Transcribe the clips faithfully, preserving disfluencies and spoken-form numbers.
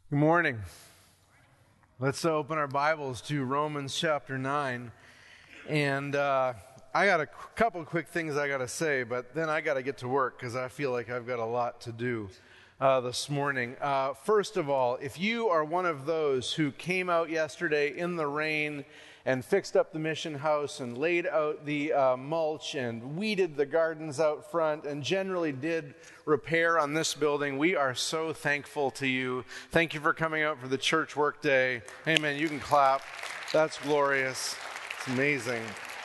Good morning. Let's open our Bibles to Romans chapter nine. And uh, I got a qu- couple quick things I got to say, but then I got to get to work because I feel like I've got a lot to do uh, this morning. Uh, first of all, if you are one of those who came out yesterday in the rain and fixed up the mission house and laid out the uh, mulch and weeded the gardens out front and generally did repair on this building, we are so thankful to you. Thank you for coming out for the church work day. Amen. You can clap. That's glorious. It's amazing.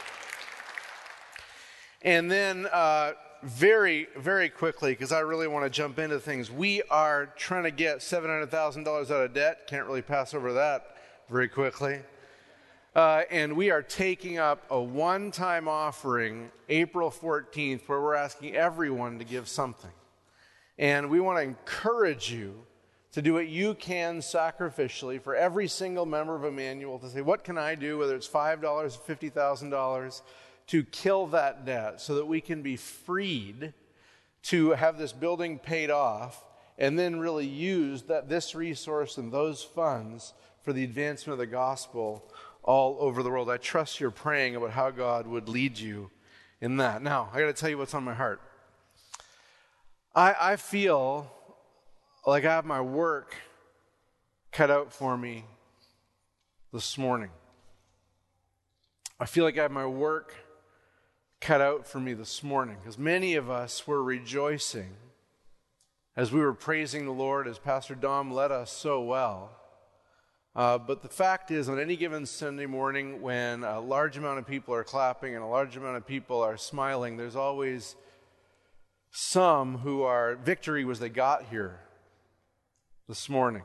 And then uh, very, very quickly, because I really want to jump into things, we are trying to get seven hundred thousand dollars out of debt. Can't really pass over that very quickly. Uh, and we are taking up a one-time offering April fourteenth where we're asking everyone to give something. And we want to encourage you to do what you can sacrificially for every single member of Emmanuel to say, what can I do, whether it's five dollars or fifty thousand dollars, to kill that debt so that we can be freed to have this building paid off and then really use that this resource and those funds for the advancement of the gospel all over the world. I trust you're praying about how God would lead you in that. Now, I got to tell you what's on my heart. I, I feel like I have my work cut out for me this morning. I feel like I have my work cut out for me this morning because many of us were rejoicing as we were praising the Lord, as Pastor Dom led us so well. Uh, but the fact is, on any given Sunday morning when a large amount of people are clapping and a large amount of people are smiling, there's always some who are, victory was they got here this morning.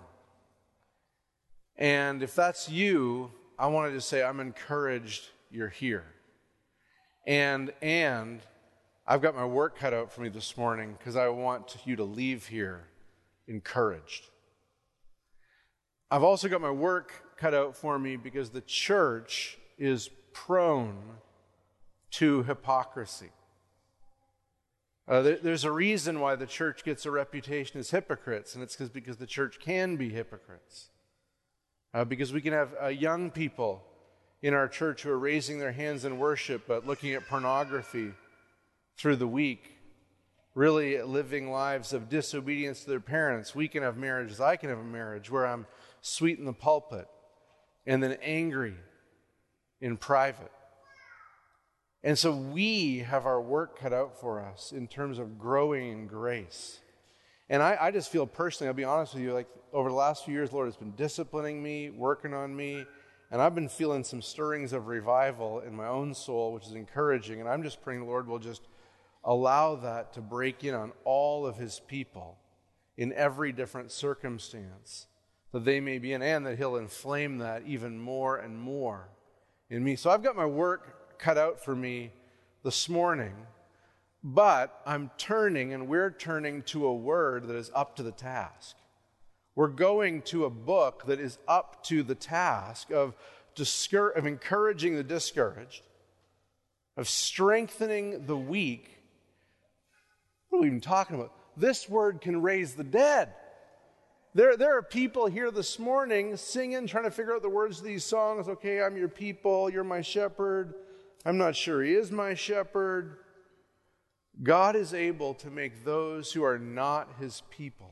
And if that's you, I wanted to say I'm encouraged you're here. And, and I've got my work cut out for me this morning because I want you to leave here encouraged. I've also got my work cut out for me because the church is prone to hypocrisy. Uh, there, there's a reason why the church gets a reputation as hypocrites, and it's because the church can be hypocrites. Uh, because we can have uh, young people in our church who are raising their hands in worship but looking at pornography through the week, really living lives of disobedience to their parents. We can have marriages. I can have a marriage where I'm sweet in the pulpit and then angry in private. And so we have our work cut out for us in terms of growing in grace. And I, I just feel personally, I'll be honest with you, like over the last few years, the Lord has been disciplining me, working on me, and I've been feeling some stirrings of revival in my own soul, which is encouraging. And I'm just praying the Lord will just allow that to break in on all of his people in every different circumstance that they may be in, and that he'll inflame that even more and more in me. So I've got my work cut out for me this morning, but I'm turning, and we're turning to a word that is up to the task. We're going to a book that is up to the task of, discour- of encouraging the discouraged, of strengthening the weak. What are we even talking about? This word can raise the dead. There, there are people here this morning singing, trying to figure out the words of these songs. Okay, I'm your people, you're my shepherd. I'm not sure he is my shepherd. God is able to make those who are not his people,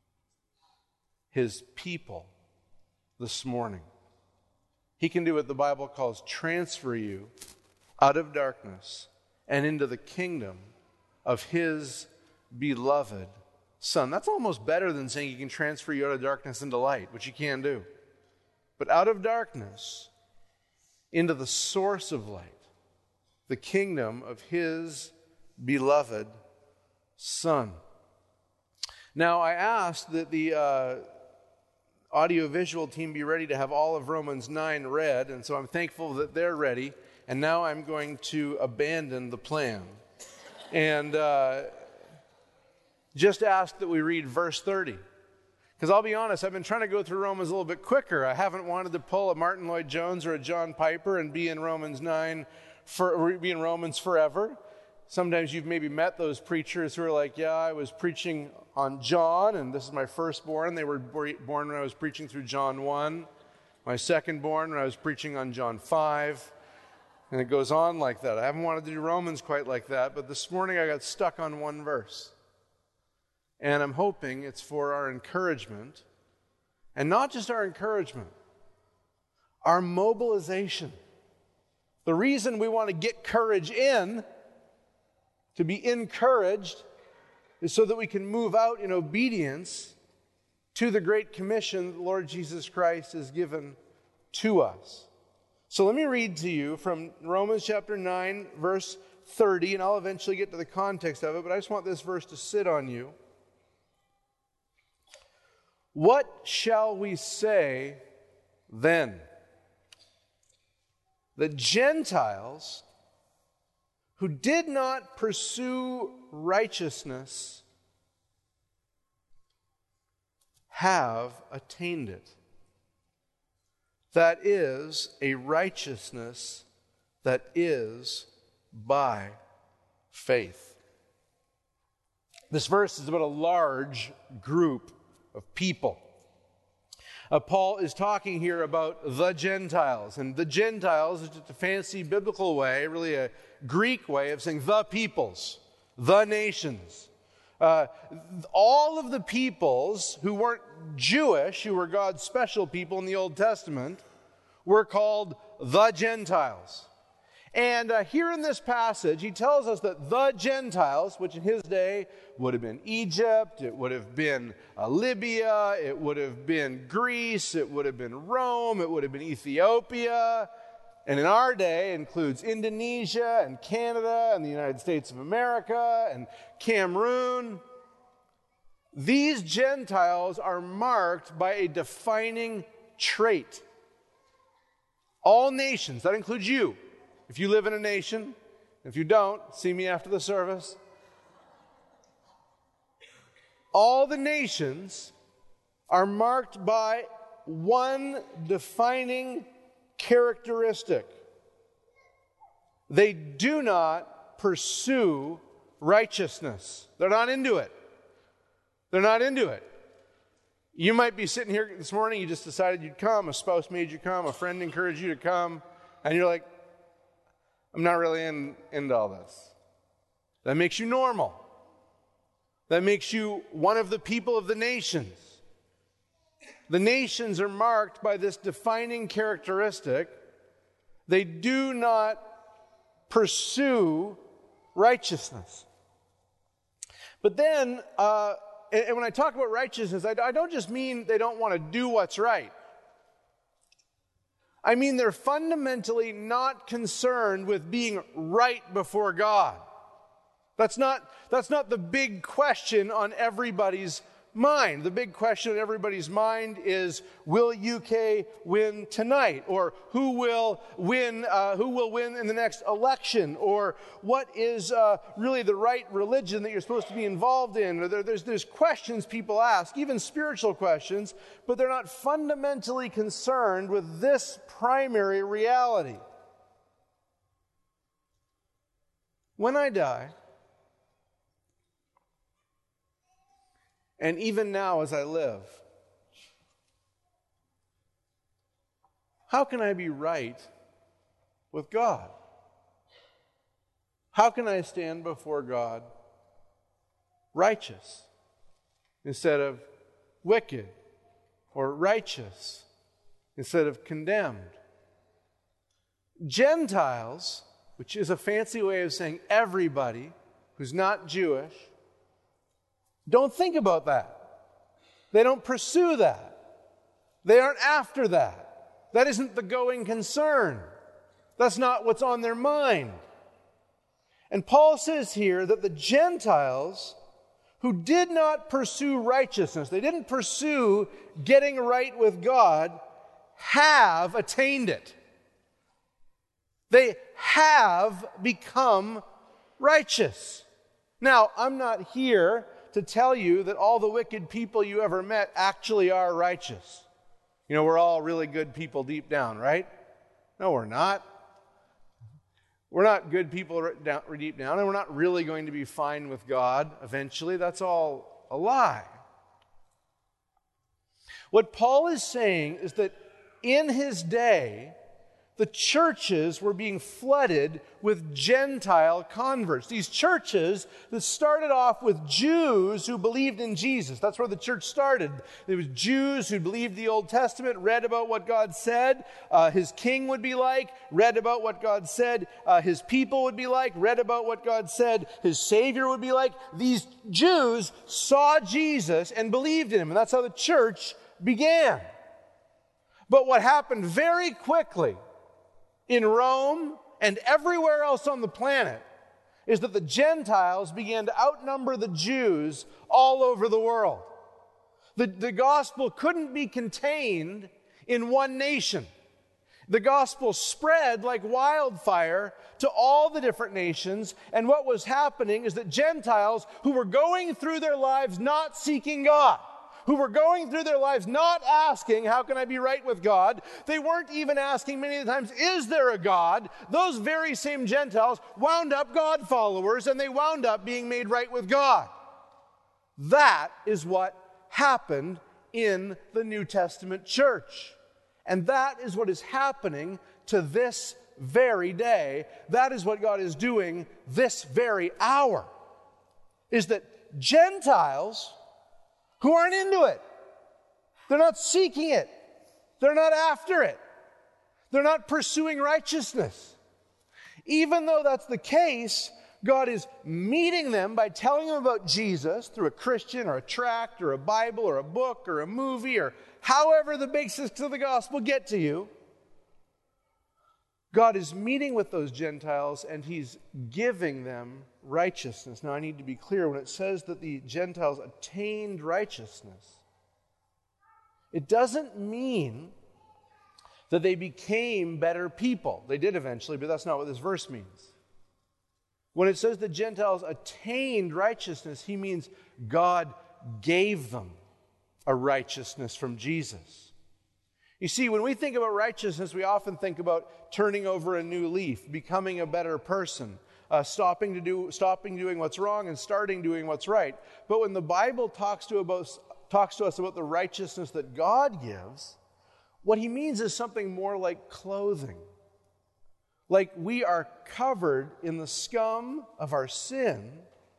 his people this morning. He can do what the Bible calls transfer you out of darkness and into the kingdom of his beloved Son. That's almost better than saying he can transfer you out of darkness into light, which he can do. But out of darkness into the source of light, the kingdom of his beloved Son. Now, I asked that the uh, audiovisual team be ready to have all of Romans nine read, and so I'm thankful that they're ready, and now I'm going to abandon the plan. And uh, just ask that we read verse thirty. Because I'll be honest, I've been trying to go through Romans a little bit quicker. I haven't wanted to pull a Martin Lloyd-Jones or a John Piper and be in Romans nine, for, be in Romans forever. Sometimes you've maybe met those preachers who are like, yeah, I was preaching on John, and this is my firstborn. They were born when I was preaching through John one. My secondborn when I was preaching on John five. And it goes on like that. I haven't wanted to do Romans quite like that, but this morning I got stuck on one verse. And I'm hoping it's for our encouragement, and not just our encouragement, our mobilization. The reason we want to get courage in, to be encouraged, is so that we can move out in obedience to the Great Commission the Lord Jesus Christ has given to us. So let me read to you from Romans chapter nine, verse thirty, and I'll eventually get to the context of it, but I just want this verse to sit on you. What shall we say then? The Gentiles who did not pursue righteousness have attained it. That is a righteousness that is by faith. This verse is about a large group of people. Uh, Paul is talking here about the Gentiles, and the Gentiles is just a fancy biblical way, really a Greek way of saying the peoples, the nations. Uh, all of the peoples who weren't Jewish, who were God's special people in the Old Testament, were called the Gentiles. And uh, here in this passage, he tells us that the Gentiles, which in his day would have been Egypt, it would have been uh, Libya, it would have been Greece, it would have been Rome, it would have been Ethiopia, and in our day includes Indonesia and Canada and the United States of America and Cameroon. These Gentiles are marked by a defining trait. All nations, that includes you. If you live in a nation, if you don't, see me after the service. All the nations are marked by one defining characteristic. They do not pursue righteousness. They're not into it. They're not into it. You might be sitting here this morning, you just decided you'd come, a spouse made you come, a friend encouraged you to come, and you're like, I'm not really in, into all this. That makes you normal. That makes you one of the people of the nations. The nations are marked by this defining characteristic. They do not pursue righteousness. But then, uh, and, and when I talk about righteousness, I, I don't just mean they don't want to do what's right. I mean, they're fundamentally not concerned with being right before God. That's not, that's not the big question on everybody's mind. The big question on everybody's mind is, will U K win tonight? Or who will win, uh, who will win in the next election? Or what is uh, really the right religion that you're supposed to be involved in? Or there, there's, there's questions people ask, even spiritual questions, but they're not fundamentally concerned with this primary reality. When I die, and even now as I live, how can I be right with God? How can I stand before God righteous instead of wicked, or righteous instead of condemned? Gentiles, which is a fancy way of saying everybody who's not Jewish, don't think about that. They don't pursue that. They aren't after that. That isn't the going concern. That's not what's on their mind. And Paul says here that the Gentiles who did not pursue righteousness, they didn't pursue getting right with God, have attained it. They have become righteous. Now, I'm not here to tell you that all the wicked people you ever met actually are righteous. You know, we're all really good people deep down, right? No, we're not. We're not good people deep down, and we're not really going to be fine with God eventually. That's all a lie. What Paul is saying is that in his day, the churches were being flooded with Gentile converts. These churches that started off with Jews who believed in Jesus. That's where the church started. There was Jews who believed the Old Testament, read about what God said uh, his king would be like, read about what God said uh, his people would be like, read about what God said his Savior would be like. These Jews saw Jesus and believed in him, and that's how the church began. But what happened very quickly in Rome and everywhere else on the planet is that the Gentiles began to outnumber the Jews all over the world. The, the gospel couldn't be contained in one nation. The gospel spread like wildfire to all the different nations, and what was happening is that Gentiles who were going through their lives not seeking God, who were going through their lives not asking, how can I be right with God? They weren't even asking many of the times, is there a God? Those very same Gentiles wound up God followers, and they wound up being made right with God. That is what happened in the New Testament church. And that is what is happening to this very day. That is what God is doing this very hour. Is that Gentiles who aren't into it, they're not seeking it, they're not after it, they're not pursuing righteousness. Even though that's the case, God is meeting them by telling them about Jesus through a Christian or a tract or a Bible or a book or a movie or however the basics of the gospel get to you. God is meeting with those Gentiles and he's giving them righteousness. Now I need to be clear, when it says that the Gentiles attained righteousness, it doesn't mean that they became better people. They did eventually, but that's not what this verse means. When it says the Gentiles attained righteousness, he means God gave them a righteousness from Jesus. You see, when we think about righteousness, we often think about turning over a new leaf, becoming a better person, uh, stopping to do, stopping doing what's wrong and starting doing what's right. But when the Bible talks to, about, talks to us about the righteousness that God gives, what he means is something more like clothing. Like we are covered in the scum of our sin,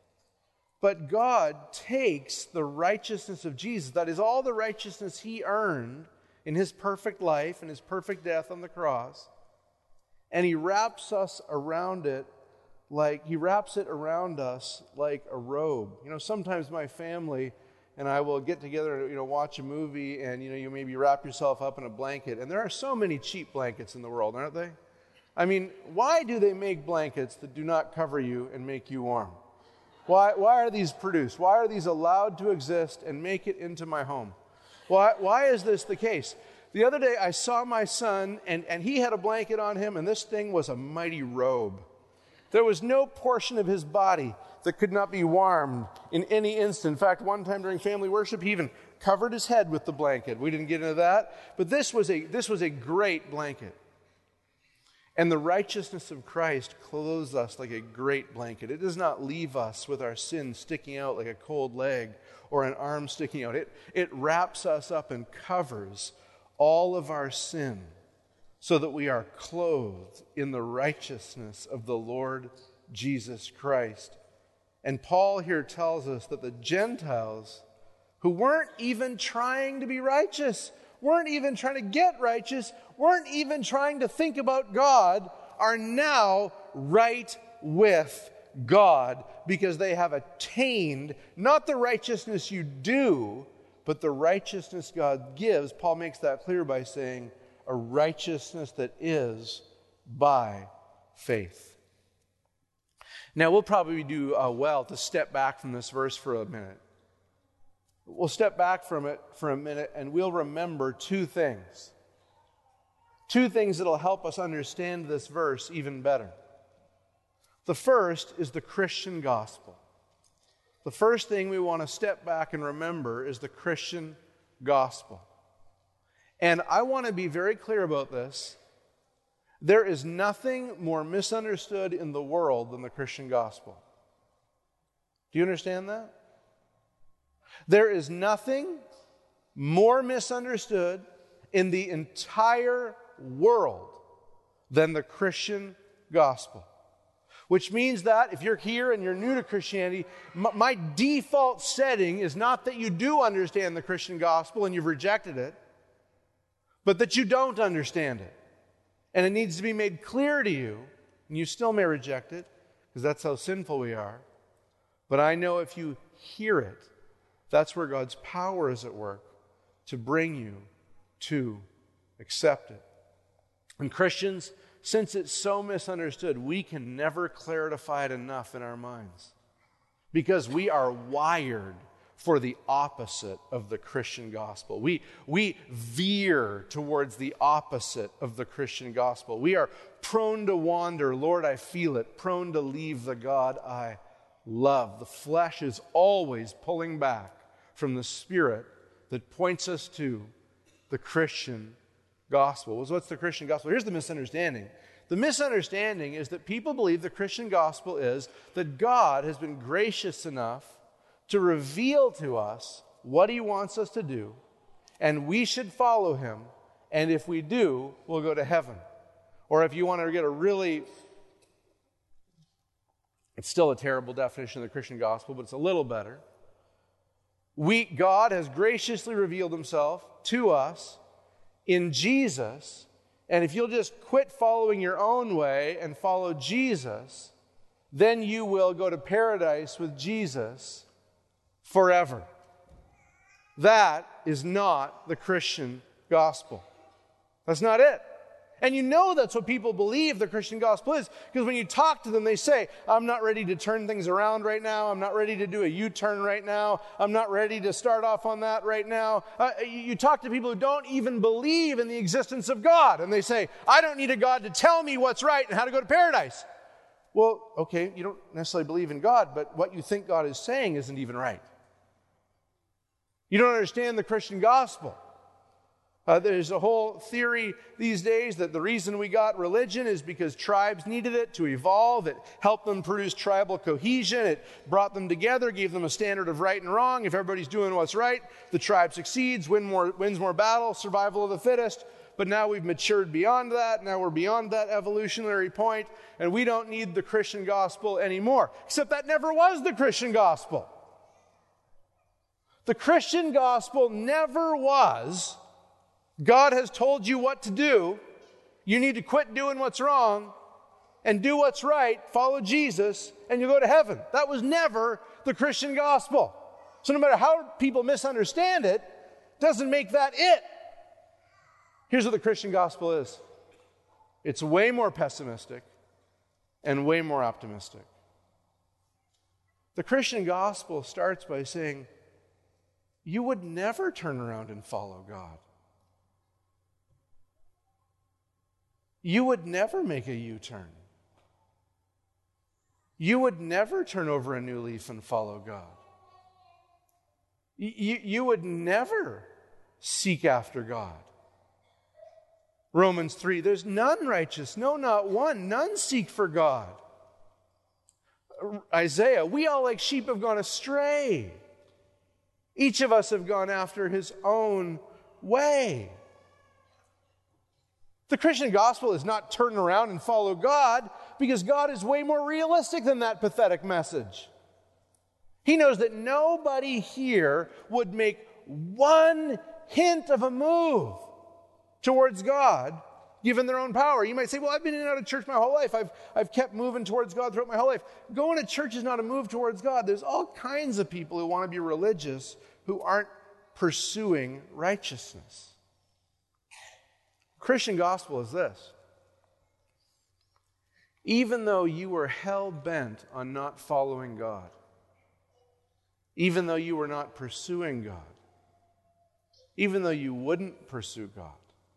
but God takes the righteousness of Jesus, that is all the righteousness he earned in his perfect life and his perfect death on the cross, and he wraps us around it like, he wraps it around us like a robe. You know, sometimes my family and I will get together and, you know, watch a movie, and, you know, you maybe wrap yourself up in a blanket, and there are so many cheap blankets in the world, aren't they? I mean, why do they make blankets that do not cover you and make you warm? Why, why are these produced? Why are these allowed to exist and make it into my home? Why, why is this the case? The other day I saw my son, and, and he had a blanket on him, and this thing was a mighty robe. There was no portion of his body that could not be warmed in any instant. In fact, one time during family worship, he even covered his head with the blanket. We didn't get into that, but this was a, this was a great blanket. And the righteousness of Christ clothes us like a great blanket. It does not leave us with our sin sticking out like a cold leg or an arm sticking out. It, it wraps us up and covers all of our sin so that we are clothed in the righteousness of the Lord Jesus Christ. And Paul here tells us that the Gentiles, who weren't even trying to be righteous, weren't even trying to get righteous, weren't even trying to think about God, are now right with God because they have attained not the righteousness you do, but the righteousness God gives. Paul makes that clear by saying a righteousness that is by faith. Now, we'll probably do uh, well to step back from this verse for a minute. We'll step back from it for a minute and we'll remember two things. Two things that will help us understand this verse even better. The first is the Christian gospel. The first thing we want to step back and remember is the Christian gospel. And I want to be very clear about this, There is nothing more misunderstood in the world than the Christian gospel. Do you understand that? There is nothing more misunderstood in the entire world than the Christian gospel. Which means that if you're here and you're new to Christianity, my, my default setting is not that you do understand the Christian gospel and you've rejected it, but that you don't understand it. And it needs to be made clear to you, and you still may reject it, because that's how sinful we are. But I know if you hear it, that's where God's power is at work to bring you to accept it. And Christians, since it's so misunderstood, we can never clarify it enough in our minds, because we are wired for the opposite of the Christian gospel. We, we veer towards the opposite of the Christian gospel. We are prone to wander, Lord, I feel it, prone to leave the God I love. The flesh is always pulling back from the Spirit that points us to the Christian gospel. So what's the Christian gospel? Here's the misunderstanding. The misunderstanding is that people believe the Christian gospel is that God has been gracious enough to reveal to us what He wants us to do, and we should follow Him, and if we do, we'll go to heaven. Or if you want to get a really, it's still a terrible definition of the Christian gospel, but it's a little better. We, God has graciously revealed Himself to us in Jesus, and if you'll just quit following your own way and follow Jesus, then you will go to paradise with Jesus forever. That is not the Christian gospel. That's not it. And you know that's what people believe the Christian gospel is, because when you talk to them, they say, I'm not ready to turn things around right now. I'm not ready to do a U-turn right now. I'm not ready to start off on that right now. Uh, you talk to people who don't even believe in the existence of God, and they say, I don't need a God to tell me what's right and how to go to paradise. Well, okay, you don't necessarily believe in God, but what you think God is saying isn't even right. You don't understand the Christian gospel. Uh, there's a whole theory these days that the reason we got religion is because tribes needed it to evolve. It helped them produce tribal cohesion. It brought them together, gave them a standard of right and wrong. If everybody's doing what's right, the tribe succeeds, win more, wins more battles, survival of the fittest. But now we've matured beyond that. Now we're beyond that evolutionary point, and we don't need the Christian gospel anymore. Except that never was the Christian gospel. The Christian gospel never was, God has told you what to do. You need to quit doing what's wrong and do what's right, follow Jesus, and you go to heaven. That was never the Christian gospel. So no matter how people misunderstand it, doesn't make that it. Here's what the Christian gospel is. It's way more pessimistic and way more optimistic. The Christian gospel starts by saying, you would never turn around and follow God. You would never make a U-turn. You would never turn over a new leaf and follow God. You, you would never seek after God. Romans three, there's none righteous, no, not one. None seek for God. Isaiah, we all like sheep have gone astray. Each of us have gone after his own way. The Christian gospel is not turn around and follow God, because God is way more realistic than that pathetic message. He knows that nobody here would make one hint of a move towards God given their own power. You might say, well, I've been in and out of church my whole life. I've, I've kept moving towards God throughout my whole life. Going to church is not a move towards God. There's all kinds of people who want to be religious who aren't pursuing righteousness. Christian gospel is this. Even though you were hell-bent on not following God, even though you were not pursuing God, even though you wouldn't pursue God,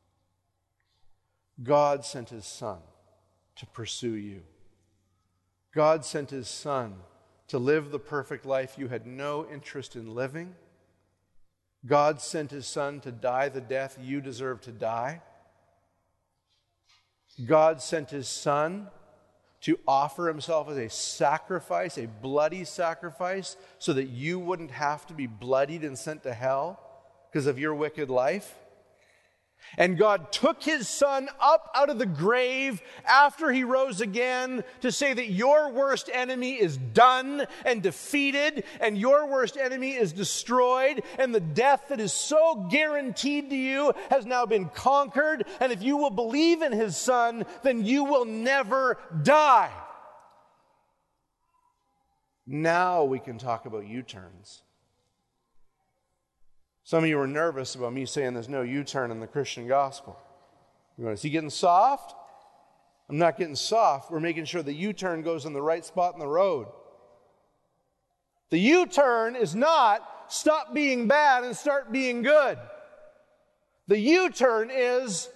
God sent His Son to pursue you. God sent His Son to live the perfect life you had no interest in living. God sent His Son to die the death you deserve to die. God sent his Son to offer himself as a sacrifice, a bloody sacrifice, so that you wouldn't have to be bloodied and sent to hell because of your wicked life. And God took his Son up out of the grave after he rose again to say that your worst enemy is done and defeated, and your worst enemy is destroyed, and the death that is so guaranteed to you has now been conquered. And if you will believe in his Son, then you will never die. Now we can talk about U-turns. Some of you were nervous about me saying there's no U-turn in the Christian gospel. You want to see getting soft? I'm not getting soft. We're making sure the U-turn goes in the right spot in the road. The U-turn is not stop being bad and start being good. The U-turn is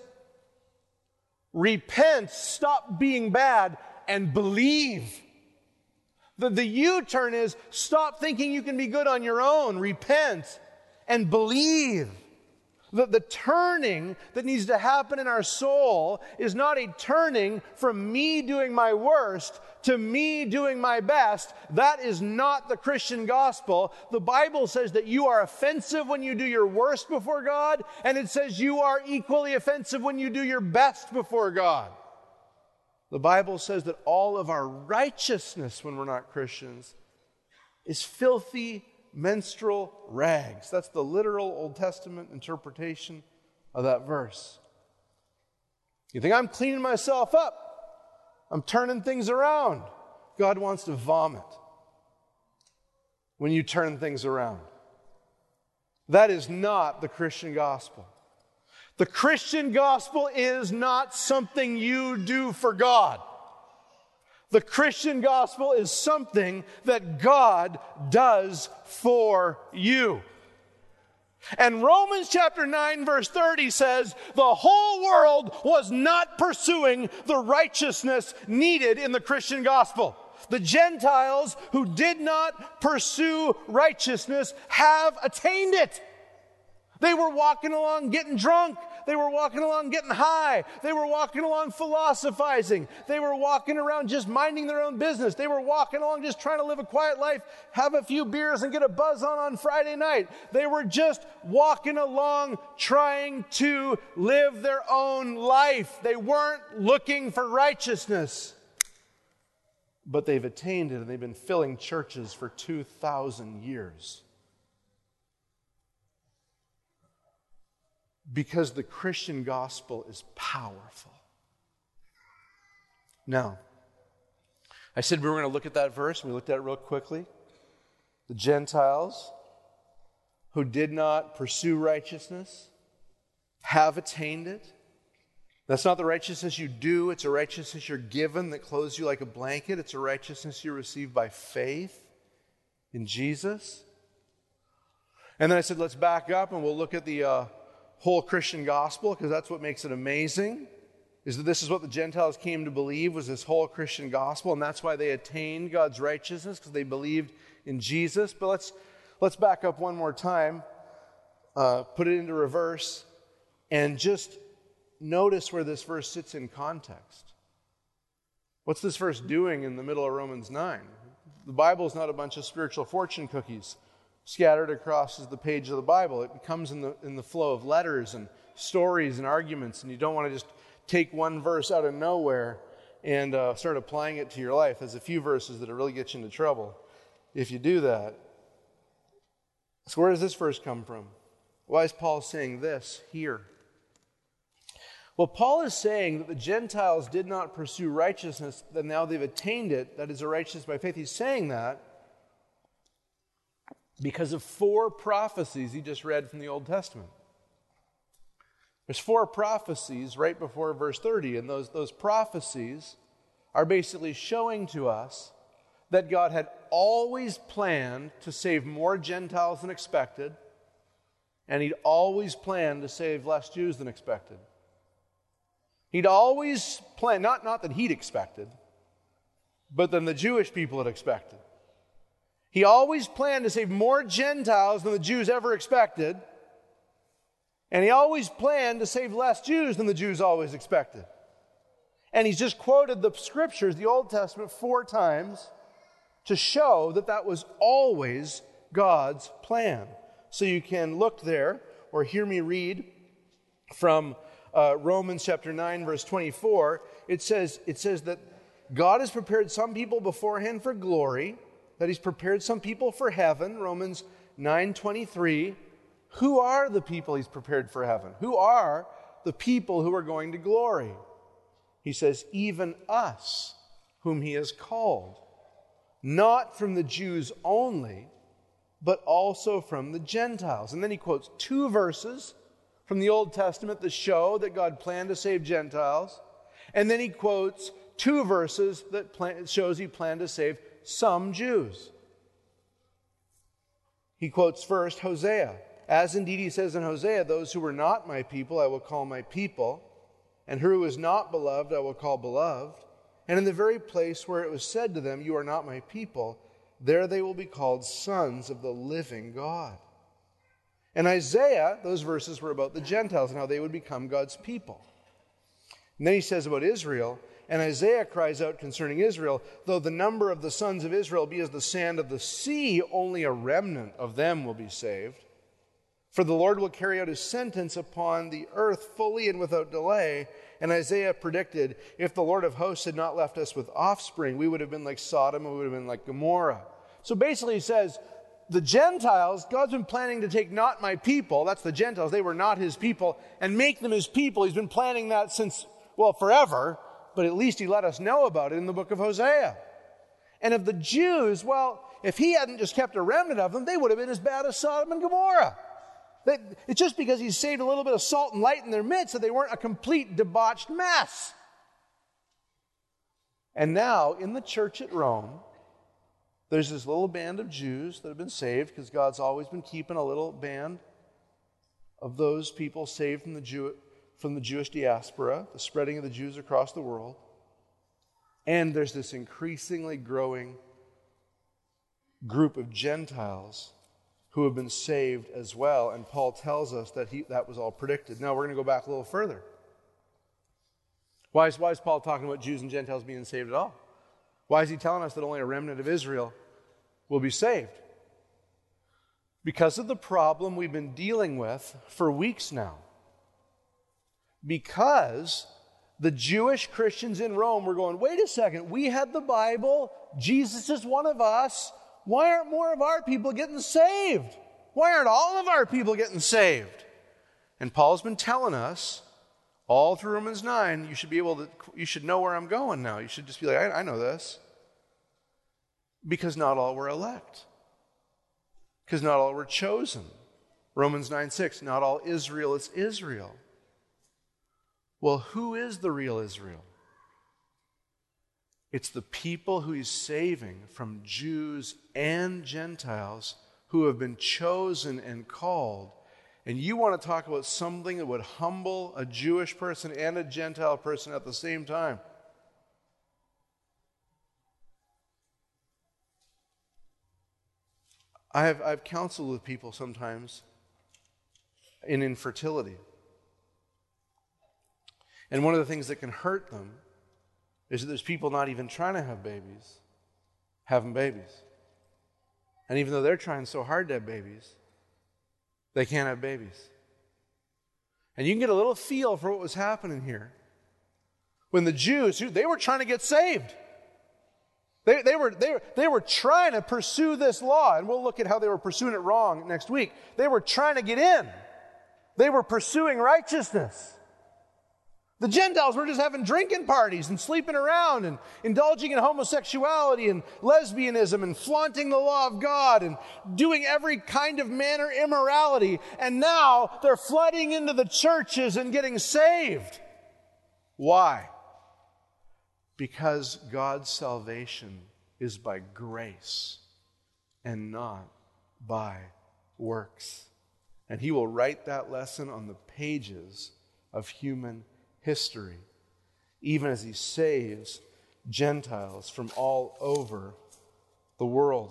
repent, stop being bad, and believe. The, the U-turn is stop thinking you can be good on your own, repent, and believe. That the turning that needs to happen in our soul is not a turning from me doing my worst to me doing my best. That is not the Christian gospel. The Bible says that you are offensive when you do your worst before God, and it says you are equally offensive when you do your best before God. The Bible says that all of our righteousness when we're not Christians is filthy menstrual rags. That's the literal Old Testament interpretation of that verse. You think I'm cleaning myself up? I'm turning things around. God wants to vomit when you turn things around. That is not the Christian gospel. The Christian gospel is not something you do for God. The Christian gospel is something that God does for you. And Romans chapter nine verse thirty says, the whole world was not pursuing the righteousness needed in the Christian gospel. The Gentiles who did not pursue righteousness have attained it. They were walking along getting drunk. They were walking along getting high. They were walking along philosophizing. They were walking around just minding their own business. They were walking along just trying to live a quiet life, have a few beers and get a buzz on on Friday night. They were just walking along trying to live their own life. They weren't looking for righteousness. But they've attained it, and they've been filling churches for two thousand years. Because the Christian gospel is powerful. Now, I said we were going to look at that verse, and we looked at it real quickly. The Gentiles who did not pursue righteousness have attained it. That's not the righteousness you do, it's a righteousness you're given that clothes you like a blanket. It's a righteousness you receive by faith in Jesus. And then I said, let's back up and we'll look at the uh, whole Christian gospel, because that's what makes it amazing, is that this is what the Gentiles came to believe, was this whole Christian gospel, and that's why they attained God's righteousness, because they believed in Jesus. But let's let's back up one more time, uh, put it into reverse, and just notice where this verse sits in context. What's this verse doing in the middle of Romans nine? The Bible is not a bunch of spiritual fortune cookies scattered across the page of the Bible. It comes in the in the flow of letters and stories and arguments, and you don't want to just take one verse out of nowhere and uh, start applying it to your life. There's a few verses that will really get you into trouble if you do that. So where does this verse come from? Why is Paul saying this here? Well, Paul is saying that the Gentiles did not pursue righteousness, that now they've attained it, that is a righteousness by faith. He's saying that because of four prophecies he just read from the Old Testament. There's four prophecies right before verse thirty, and those, those prophecies are basically showing to us that God had always planned to save more Gentiles than expected, and he'd always planned to save less Jews than expected. He'd always planned, not, not that he'd expected, but than the Jewish people had expected. He always planned to save more Gentiles than the Jews ever expected. And he always planned to save less Jews than the Jews always expected. And he's just quoted the scriptures, the Old Testament, four times to show that that was always God's plan. So you can look there or hear me read from uh, Romans chapter nine, verse twenty-four. It says, it says that God has prepared some people beforehand for glory, that he's prepared some people for heaven. Romans nine twenty-three. Who are the people he's prepared for heaven? Who are the people who are going to glory? He says, even us, whom he has called, not from the Jews only, but also from the Gentiles. And then he quotes two verses from the Old Testament that show that God planned to save Gentiles. And then he quotes two verses that plan, shows he planned to save some Jews. He quotes first Hosea. As indeed he says in Hosea, those who were not my people I will call my people, and who was not beloved I will call beloved. And in the very place where it was said to them, you are not my people, there they will be called sons of the living God. In Isaiah, those verses were about the Gentiles and how they would become God's people. And then he says about Israel, and Isaiah cries out concerning Israel, though the number of the sons of Israel be as the sand of the sea, only a remnant of them will be saved. For the Lord will carry out his sentence upon the earth fully and without delay. And Isaiah predicted, if the Lord of hosts had not left us with offspring, we would have been like Sodom, and we would have been like Gomorrah. So basically he says, the Gentiles, God's been planning to take not my people, that's the Gentiles, they were not his people, and make them his people. He's been planning that since, well, forever, but at least he let us know about it in the book of Hosea. And of the Jews, well, if he hadn't just kept a remnant of them, they would have been as bad as Sodom and Gomorrah. They, it's just because he's saved a little bit of salt and light in their midst that they weren't a complete debauched mess. And now, in the church at Rome, there's this little band of Jews that have been saved, because God's always been keeping a little band of those people saved from the, Jew, from the Jewish diaspora, the spreading of the Jews across the world. And there's this increasingly growing group of Gentiles who have been saved as well. And Paul tells us that he, that was all predicted. Now we're going to go back a little further. Why is, why is Paul talking about Jews and Gentiles being saved at all? Why is he telling us that only a remnant of Israel will be saved? Because of the problem we've been dealing with for weeks now. Because the Jewish Christians in Rome were going, wait a second, we had the Bible, Jesus is one of us. Why aren't more of our people getting saved? Why aren't all of our people getting saved? And Paul's been telling us all through Romans nine, you should be able to, you should know where I'm going now. You should just be like, I, I know this. Because not all were elect. Because not all were chosen. Romans nine six, not all Israel is Israel. Well, who is the real Israel? It's the people who he's saving from Jews and Gentiles who have been chosen and called. And you want to talk about something that would humble a Jewish person and a Gentile person at the same time. I have, I've counseled with people sometimes in infertility. And one of the things that can hurt them is that there's people not even trying to have babies, having babies. And even though they're trying so hard to have babies, they can't have babies. And you can get a little feel for what was happening here. When the Jews, they were trying to get saved. They, they, were, they, were, they were trying to pursue this law, and we'll look at how they were pursuing it wrong next week. They were trying to get in. They were pursuing righteousness. The Gentiles were just having drinking parties and sleeping around and indulging in homosexuality and lesbianism and flaunting the law of God and doing every kind of manner immorality. And now they're flooding into the churches and getting saved. Why? Because God's salvation is by grace and not by works. And he will write that lesson on the pages of human history, even as he saves Gentiles from all over the world.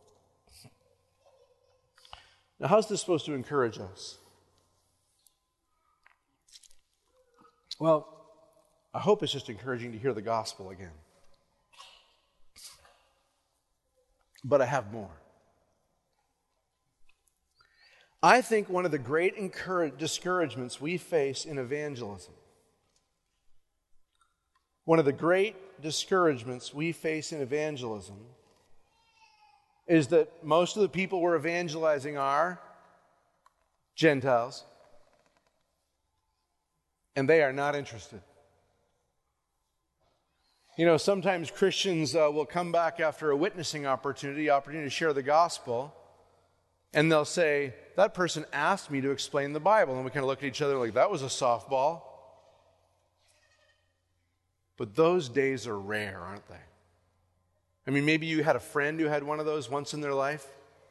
Now, how's this supposed to encourage us? Well, I hope it's just encouraging to hear the gospel again. But I have more. I think one of the great encourage, discouragements we face in evangelism, one of the great discouragements we face in evangelism is that most of the people we're evangelizing are Gentiles, and they are not interested. You know, sometimes Christians uh, will come back after a witnessing opportunity, opportunity to share the gospel, and they'll say, that person asked me to explain the Bible. And we kind of look at each other like, that was a softball. But those days are rare, aren't they? I mean, maybe you had a friend who had one of those once in their life.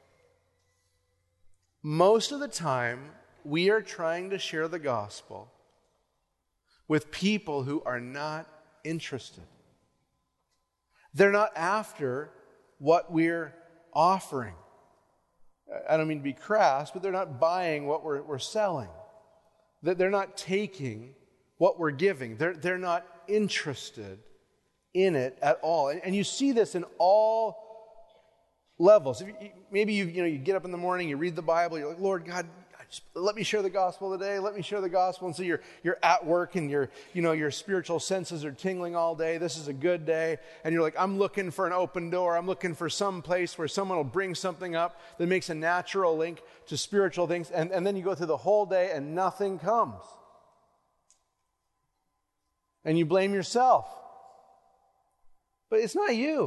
Most of the time, we are trying to share the gospel with people who are not interested. They're not after what we're offering. I don't mean to be crass, but they're not buying what we're, we're selling. They're not taking what we're giving. They're, they're not interested in it at all. And, and you see this in all levels. If you, maybe you, you know, you get up in the morning, you read the Bible, you're like, Lord God, just let me share the gospel today. Let me share the gospel. And so you're you're at work and your you know your spiritual senses are tingling all day. This is a good day, and you're like, I'm looking for an open door. I'm looking for some place where someone will bring something up that makes a natural link to spiritual things. And, and then you go through the whole day and nothing comes. And you blame yourself. But it's not you.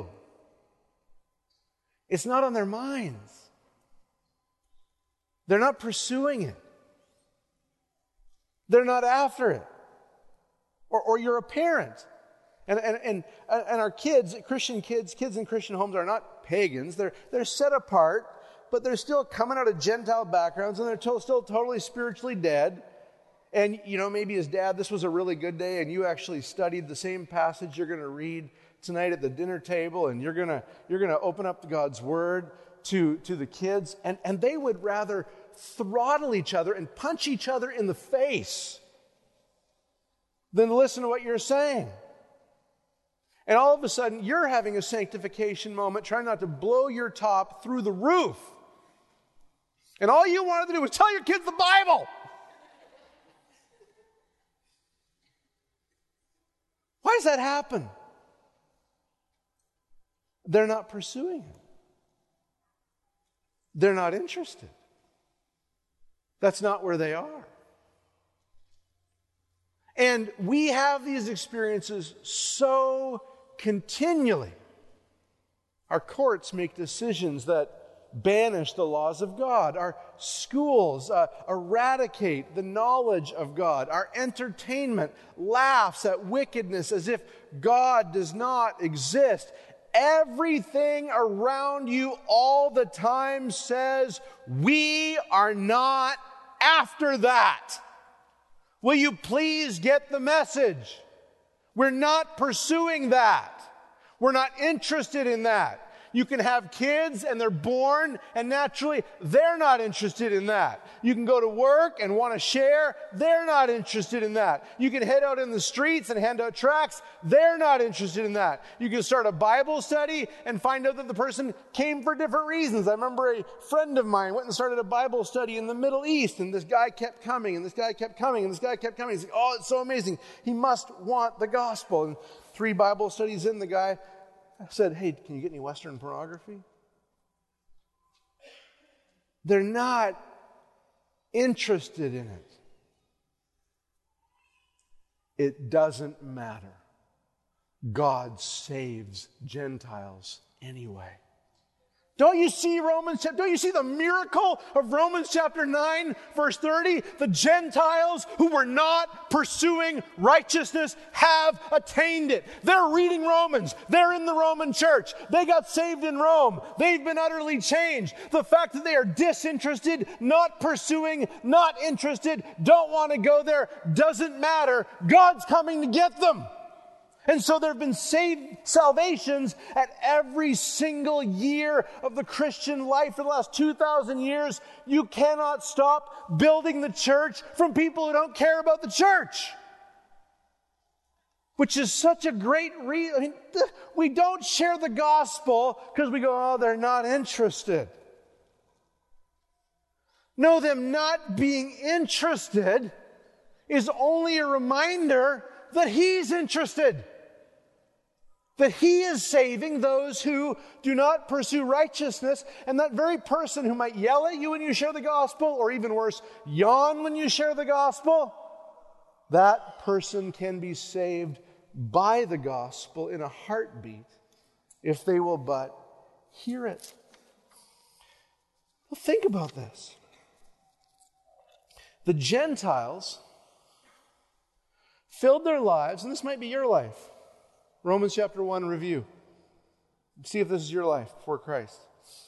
It's not on their minds. They're not pursuing it. They're not after it. Or, or you're a parent. And, and, and, and our kids, Christian kids, kids in Christian homes are not pagans. They're, they're set apart, but they're still coming out of Gentile backgrounds, and they're to, still totally spiritually dead. And, you know, maybe as dad, this was a really good day, and you actually studied the same passage you're going to read tonight at the dinner table, and you're going to you're going to open up God's Word to, to the kids, and, and they would rather throttle each other and punch each other in the face than listen to what you're saying. And all of a sudden, you're having a sanctification moment, trying not to blow your top through the roof. And all you wanted to do was tell your kids the Bible. Why does that happen? They're not pursuing it. They're not interested. That's not where they are. And we have these experiences so continually. Our courts make decisions that banish the laws of God. Our schools uh, eradicate the knowledge of God. Our entertainment laughs at wickedness as if God does not exist. Everything around you all the time says, we are not after that. Will you please get the message? We're not pursuing that. We're not interested in that. You can have kids and they're born and naturally they're not interested in that. You can go to work and want to share. They're not interested in that. You can head out in the streets and hand out tracts. They're not interested in that. You can start a Bible study and find out that the person came for different reasons. I remember a friend of mine went and started a Bible study in the Middle East, and this guy kept coming and this guy kept coming and this guy kept coming. He's like, oh, it's so amazing. He must want the gospel. And three Bible studies in, the guy said, hey, can you get any Western pornography? They're not interested in it. It doesn't matter. God saves Gentiles anyway. Don't you see Romans? Don't you see the miracle of Romans chapter nine, verse thirty? The Gentiles who were not pursuing righteousness have attained it. They're reading Romans. They're in the Roman church. They got saved in Rome. They've been utterly changed. The fact that they are disinterested, not pursuing, not interested, don't want to go there, doesn't matter. God's coming to get them. And so there have been saved salvations at every single year of the Christian life for the last two thousand years. You cannot stop building the church from people who don't care about the church. which is such a great reason. I mean, th- we don't share the gospel because we go, oh, they're not interested. No, them not being interested is only a reminder that He's interested. That He is saving those who do not pursue righteousness. And that very person who might yell at you when you share the gospel, or even worse, yawn when you share the gospel, that person can be saved by the gospel in a heartbeat if they will but hear it. Well, think about this. The Gentiles filled their lives, and this might be your life. Romans chapter one review. See if this is your life before Christ.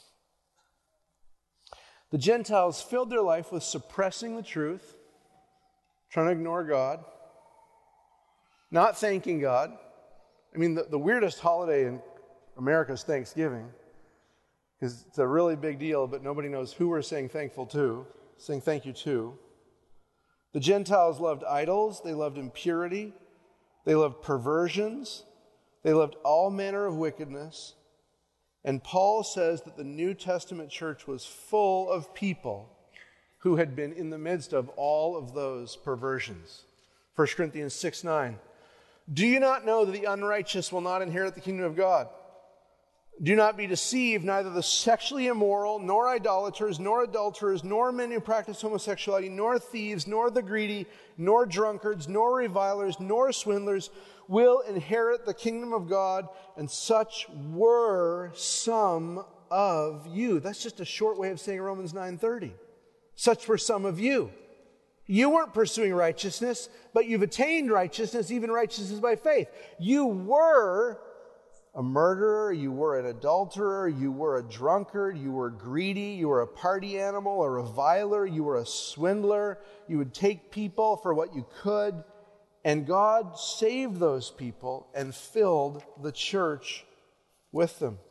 The Gentiles filled their life with suppressing the truth, trying to ignore God, not thanking God. I mean, the, the weirdest holiday in America is Thanksgiving, because it's a really big deal, but nobody knows who we're saying thankful to, saying thank you to. The Gentiles loved idols, they loved impurity, they loved perversions, they loved all manner of wickedness. And Paul says that the New Testament church was full of people who had been in the midst of all of those perversions. First Corinthians six nine. Do you not know that the unrighteous will not inherit the kingdom of God? Do not be deceived, neither the sexually immoral, nor idolaters, nor adulterers, nor men who practice homosexuality, nor thieves, nor the greedy, nor drunkards, nor revilers, nor swindlers will inherit the kingdom of God, and such were some of you. That's just a short way of saying Romans nine thirty. Such were some of you. You weren't pursuing righteousness, but you've attained righteousness, even righteousness by faith. You were a murderer, you were an adulterer, you were a drunkard, you were greedy, you were a party animal, a reviler, you were a swindler. You would take people for what you could. And God saved those people and filled the church with them.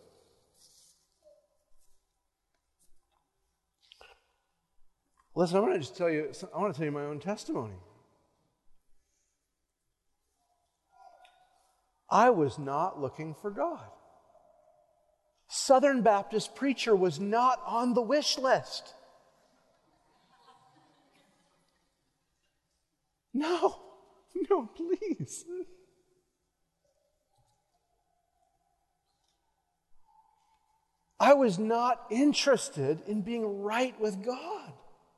Listen, I want to just tell you, I want to tell you my own testimony. I was not looking for God. Southern Baptist preacher was not on the wish list. No, no, please. I was not interested in being right with God.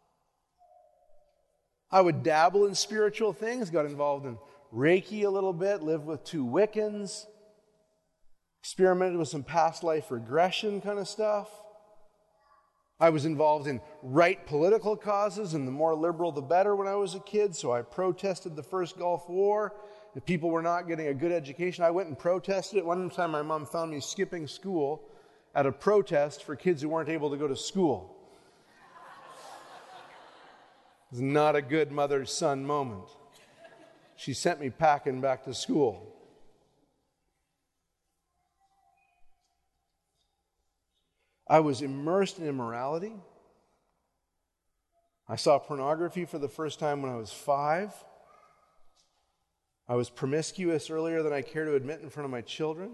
I would dabble in spiritual things, got involved in Reiki a little bit, lived with two Wiccans, experimented with some past life regression kind of stuff. I was involved in right political causes, and the more liberal the better when I was a kid, so I protested the first Gulf War. If people were not getting a good education, I went and protested it. One time my mom found me skipping school at a protest for kids who weren't able to go to school. It was not a good mother-son moment. She sent me packing back to school. I was immersed in immorality. I saw pornography for the first time when I was five. I was promiscuous earlier than I care to admit in front of my children.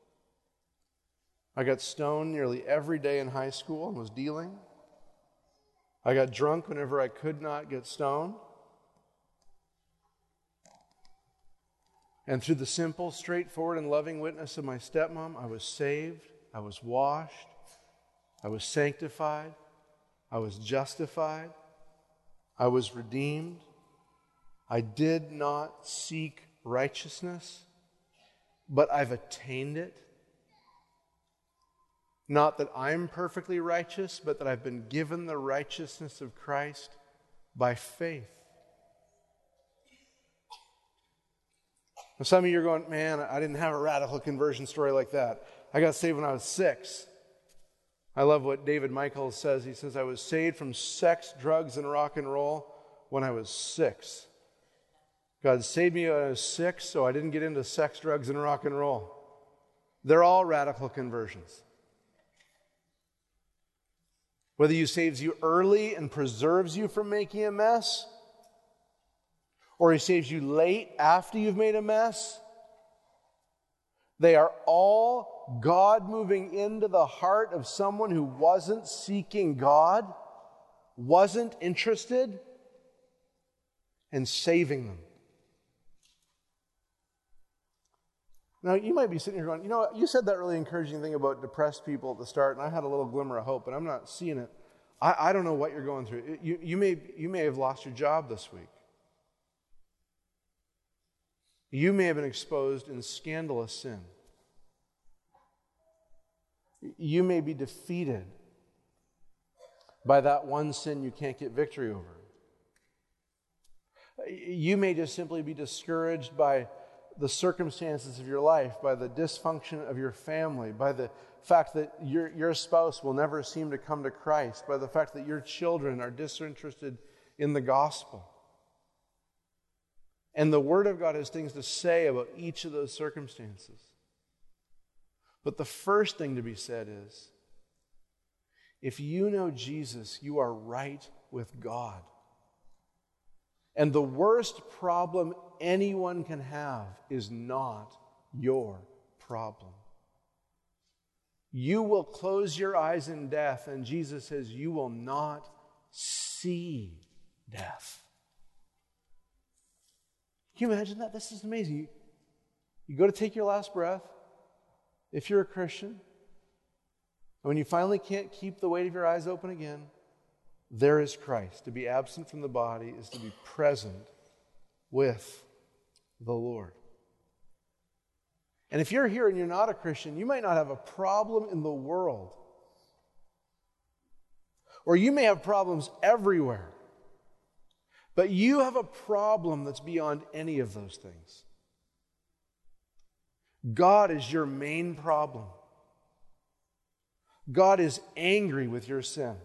I got stoned nearly every day in high school and was dealing. I got drunk whenever I could not get stoned. And through the simple, straightforward, and loving witness of my stepmom, I was saved, I was washed, I was sanctified, I was justified, I was redeemed. I did not seek righteousness, but I've attained it. Not that I'm perfectly righteous, but that I've been given the righteousness of Christ by faith. Now, some of you are going, man, I didn't have a radical conversion story like that. I got saved when I was six. I love what David Michaels says. He says, I was saved from sex, drugs, and rock and roll when I was six. God saved me when I was six, so I didn't get into sex, drugs, and rock and roll. They're all radical conversions. Whether He saves you early and preserves you from making a mess, or He saves you late after you've made a mess, They are all God moving into the heart of someone who wasn't seeking God, wasn't interested, and saving them. Now, you might be sitting here going, you know, you said that really encouraging thing about depressed people at the start, and I had a little glimmer of hope, but I'm not seeing it. I, I don't know what you're going through. You, you, may, you may have lost your job this week. You may have been exposed in scandalous sin. You may be defeated by that one sin you can't get victory over. You may just simply be discouraged by the circumstances of your life, by the dysfunction of your family, by the fact that your, your spouse will never seem to come to Christ, by the fact that your children are disinterested in the gospel. And the Word of God has things to say about each of those circumstances. But the first thing to be said is, if you know Jesus, you are right with God. And the worst problem anyone can have is not your problem. You will close your eyes in death, and Jesus says you will not see death. Can you imagine that? This is amazing. You, you go to take your last breath, if you're a Christian, and when you finally can't keep the weight of your eyes open again, there is Christ. To be absent from the body is to be present with the Lord. And if you're here and you're not a Christian, you might not have a problem in the world. Or you may have problems everywhere. But you have a problem that's beyond any of those things. God is your main problem. God is angry with your sin.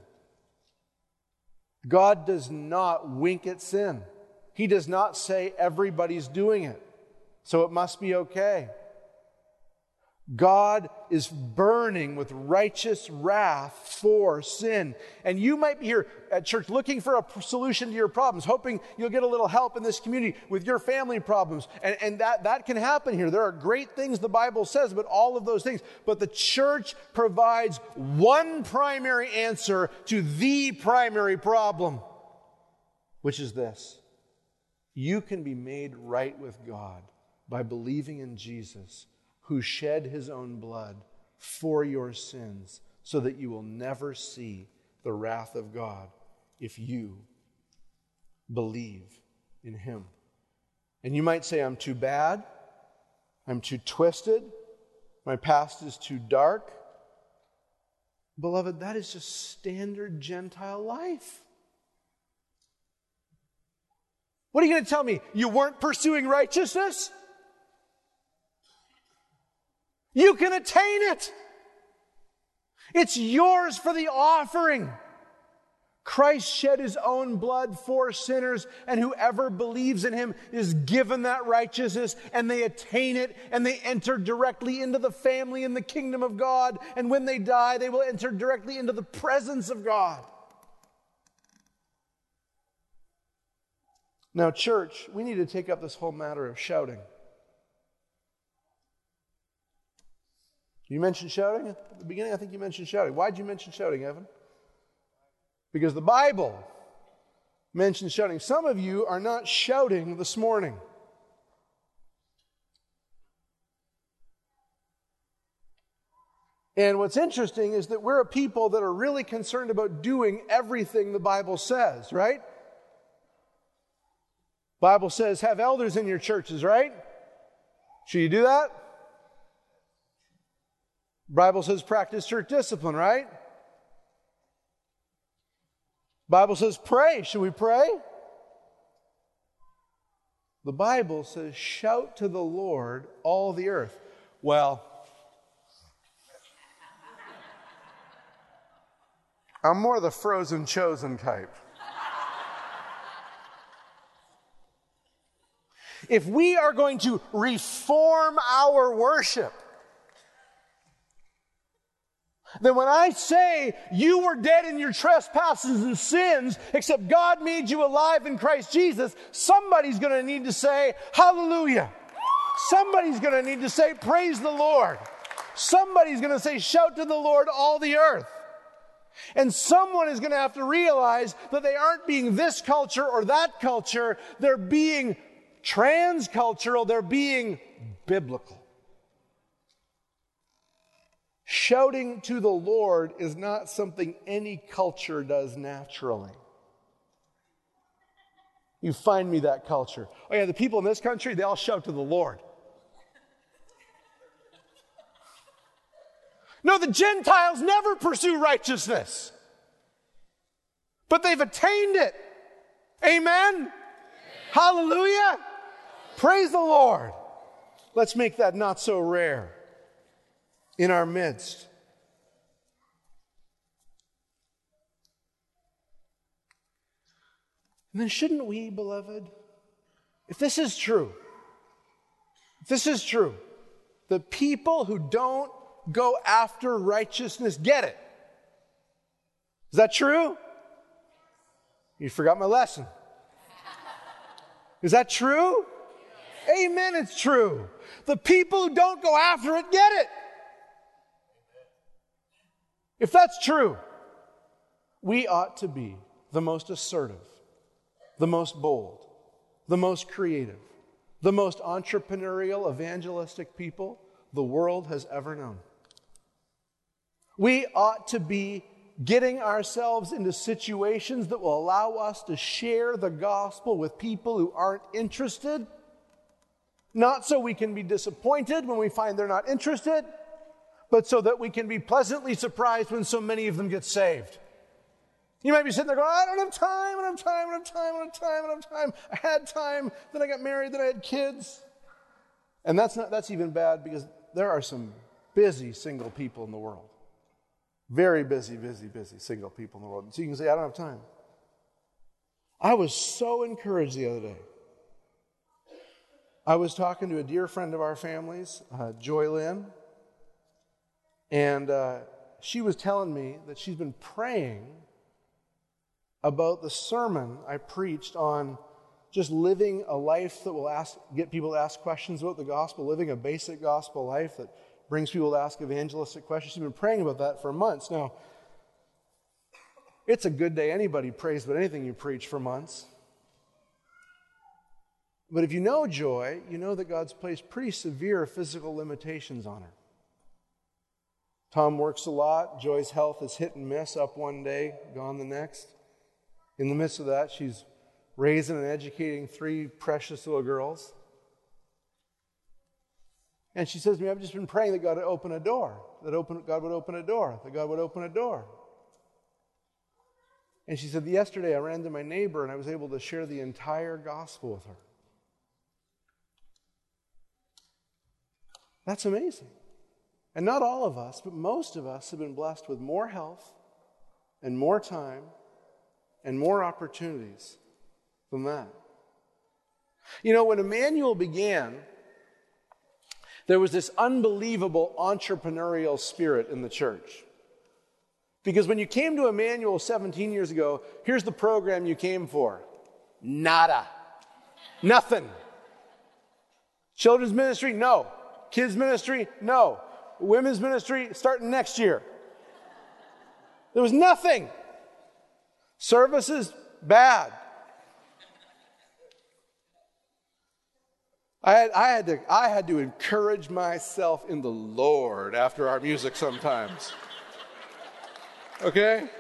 God does not wink at sin. He does not say everybody's doing it, so it must be okay. God is burning with righteous wrath for sin. And you might be here at church looking for a solution to your problems, hoping you'll get a little help in this community with your family problems. And, and that, that can happen here. There are great things the Bible says about all of those things. But the church provides one primary answer to the primary problem, which is this. You can be made right with God by believing in Jesus, who shed his own blood for your sins so that you will never see the wrath of God if you believe in him. And you might say, I'm too bad, I'm too twisted, my past is too dark. Beloved, that is just standard Gentile life. What are you going to tell me? You weren't pursuing righteousness? You can attain it. It's yours for the offering. Christ shed his own blood for sinners, and whoever believes in him is given that righteousness, and they attain it, and they enter directly into the family and the kingdom of God. And when they die, they will enter directly into the presence of God. Now, church, we need to take up this whole matter of shouting. You mentioned shouting at the beginning? I think you mentioned shouting. Why did you mention shouting, Evan? Because the Bible mentions shouting. Some of you are not shouting this morning. And what's interesting is that we're a people that are really concerned about doing everything the Bible says, right? Bible says have elders in your churches, right? Should you do that? Bible says practice church discipline, right? Bible says pray. Should we pray? The Bible says shout to the Lord, all the earth. Well, I'm more the frozen chosen type. If we are going to reform our worship, then when I say you were dead in your trespasses and sins, except God made you alive in Christ Jesus, somebody's going to need to say, hallelujah. somebody's going to need to say, praise the Lord. Somebody's going to say, shout to the Lord, all the earth. And someone is going to have to realize that they aren't being this culture or that culture. They're being transcultural. They're being biblical. Shouting to the Lord is not something any culture does naturally. You find me that culture. Oh yeah, the people in this country, they all shout to the Lord. No, the Gentiles never pursue righteousness. But they've attained it. Amen? Amen. Hallelujah. Praise the Lord. Let's make that not so rare in our midst. And then shouldn't we, beloved, if this is true, if this is true, the people who don't go after righteousness get it. Is that true? You forgot my lesson. Is that true? Amen, it's true. The people who don't go after it get it. If that's true, we ought to be the most assertive, the most bold, the most creative, the most entrepreneurial, evangelistic people the world has ever known. We ought to be getting ourselves into situations that will allow us to share the gospel with people who aren't interested, not so we can be disappointed when we find they're not interested, but so that we can be pleasantly surprised when so many of them get saved. You might be sitting there going, I don't have time, I don't have time, I don't have time, I don't have time, I don't have time. I had time, then I got married, then I had kids. And that's not that's even bad because there are some busy single people in the world. Very busy, busy, busy single people in the world. So you can say, I don't have time. I was so encouraged the other day. I was talking to a dear friend of our family's, uh, Joy Lynn, and uh, she was telling me that she's been praying about the sermon I preached on just living a life that will ask, get people to ask questions about the gospel, living a basic gospel life that brings people to ask evangelistic questions. She's been praying about that for months. Now, it's a good day anybody prays about anything you preach for months. But if you know Joy, you know that God's placed pretty severe physical limitations on her. Tom works a lot. Joy's health is hit and miss, up one day, gone the next. In the midst of that, she's raising and educating three precious little girls. And she says to me, I've just been praying that God would open a door, that open, God would open a door, that God would open a door. And she said, yesterday I ran into my neighbor and I was able to share the entire gospel with her. That's amazing. And not all of us, but most of us have been blessed with more health and more time and more opportunities than that. You know, when Emmanuel began, there was this unbelievable entrepreneurial spirit in the church. Because when you came to Emmanuel seventeen years ago, here's the program you came for. Nada. Nothing. Children's ministry? No. Kids ministry? No. Women's ministry? Starting next year. There was nothing. Services? Bad. I had, I had to, I had to encourage myself in the Lord after our music sometimes. Okay?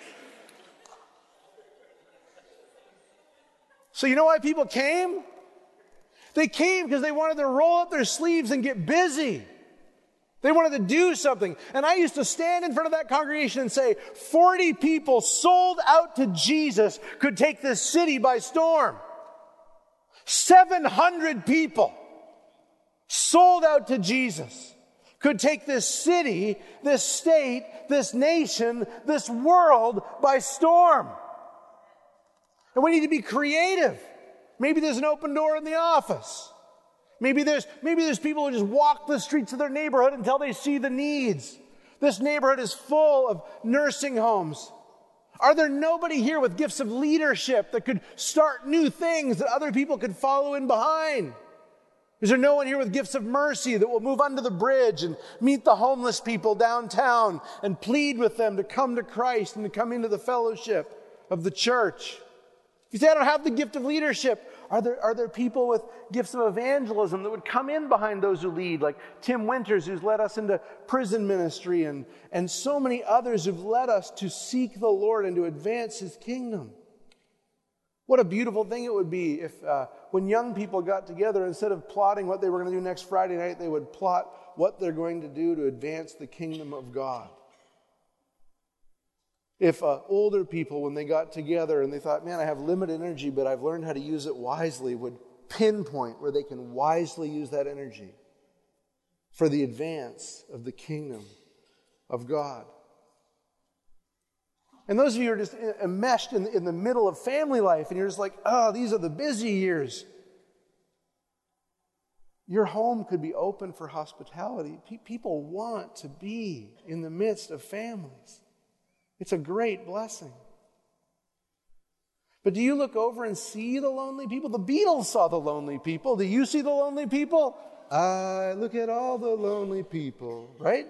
So you know why people came? They came because they wanted to roll up their sleeves and get busy. They wanted to do something. And I used to stand in front of that congregation and say, forty people sold out to Jesus could take this city by storm. seven hundred people sold out to Jesus could take this city, this state, this nation, this world by storm. And we need to be creative. Maybe there's an open door in the office. Maybe there's, maybe there's people who just walk the streets of their neighborhood until they see the needs. This neighborhood is full of nursing homes. Are there nobody here with gifts of leadership that could start new things that other people could follow in behind? Is there no one here with gifts of mercy that will move under the bridge and meet the homeless people downtown and plead with them to come to Christ and to come into the fellowship of the church? You say, I don't have the gift of leadership. Are there, are there people with gifts of evangelism that would come in behind those who lead, like Tim Winters, who's led us into prison ministry, and, and so many others who've led us to seek the Lord and to advance His kingdom? What a beautiful thing it would be if uh, when young people got together, instead of plotting what they were going to do next Friday night, they would plot what they're going to do to advance the kingdom of God. If uh, older people, when they got together and they thought, man, I have limited energy, but I've learned how to use it wisely, would pinpoint where they can wisely use that energy for the advance of the kingdom of God. And those of you who are just enmeshed in, in the middle of family life, and you're just like, oh, these are the busy years. Your home could be open for hospitality. Pe- people want to be in the midst of families. It's a great blessing. But do you look over and see the lonely people? The Beatles saw the lonely people. Do you see the lonely people? I look at all the lonely people, right?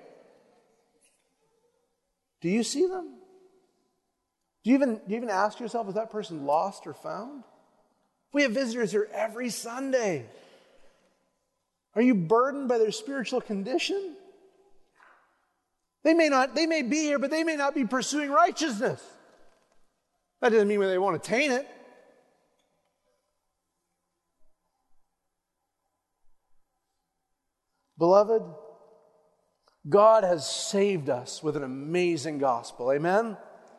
Do you see them? Do you even, do you even ask yourself, is that person lost or found? We have visitors here every Sunday. Are you burdened by their spiritual condition? They may not, they may be here, but they may not be pursuing righteousness. That doesn't mean they won't attain it. Beloved, God has saved us with an amazing gospel. Amen?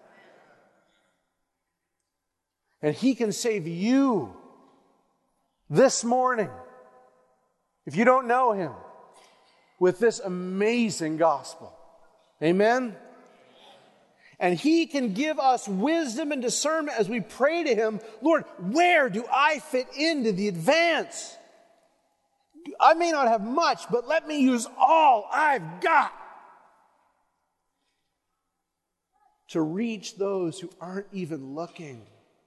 And He can save you this morning, if you don't know Him, with this amazing gospel. Amen? And He can give us wisdom and discernment as we pray to Him, Lord, where do I fit into the advance? I may not have much, but let me use all I've got to reach those who aren't even looking.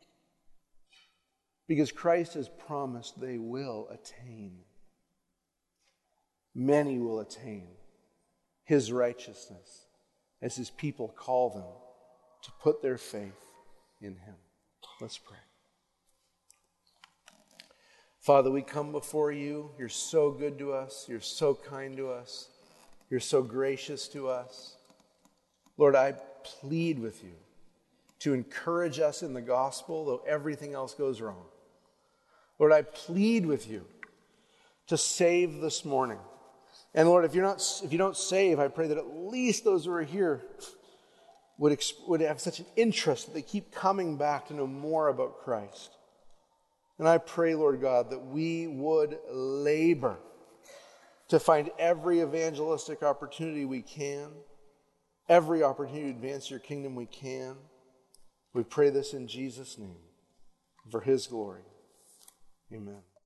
Because Christ has promised they will attain. Many will attain His righteousness as His people call them to put their faith in Him. Let's pray. Father, we come before You. You're so good to us. You're so kind to us. You're so gracious to us. Lord, I plead with You to encourage us in the gospel, though everything else goes wrong. Lord, I plead with You to save this morning. And Lord, if you're not, if you don't save, I pray that at least those who are here would, would have such an interest that they keep coming back to know more about Christ. And I pray, Lord God, that we would labor to find every evangelistic opportunity we can, every opportunity to advance Your kingdom we can. We pray this in Jesus' name, for His glory. Amen.